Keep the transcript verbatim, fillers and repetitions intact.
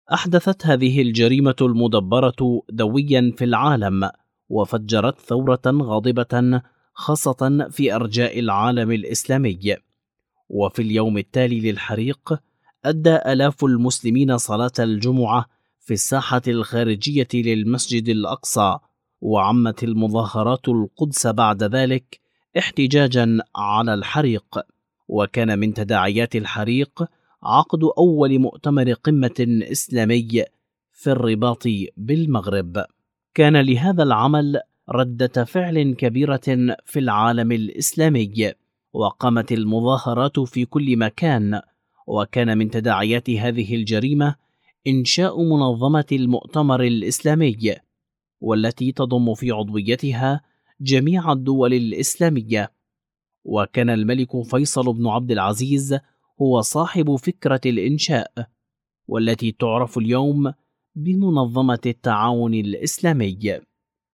أحدثت هذه الجريمة المدبرة دويا في العالم، وفجرت ثورة غاضبة خاصة في أرجاء العالم الإسلامي. وفي اليوم التالي للحريق أدى آلاف المسلمين صلاة الجمعة في الساحة الخارجية للمسجد الأقصى، وعمت المظاهرات القدس بعد ذلك احتجاجا على الحريق. وكان من تداعيات الحريق عقد أول مؤتمر قمة إسلامي في الرباط بالمغرب. كان لهذا العمل ردة فعل كبيرة في العالم الإسلامي، وقامت المظاهرات في كل مكان. وكان من تداعيات هذه الجريمة إنشاء منظمة المؤتمر الإسلامي، والتي تضم في عضويتها جميع الدول الإسلامية. وكان الملك فيصل بن عبد العزيز هو صاحب فكرة الإنشاء، والتي تعرف اليوم بمنظمة التعاون الإسلامي.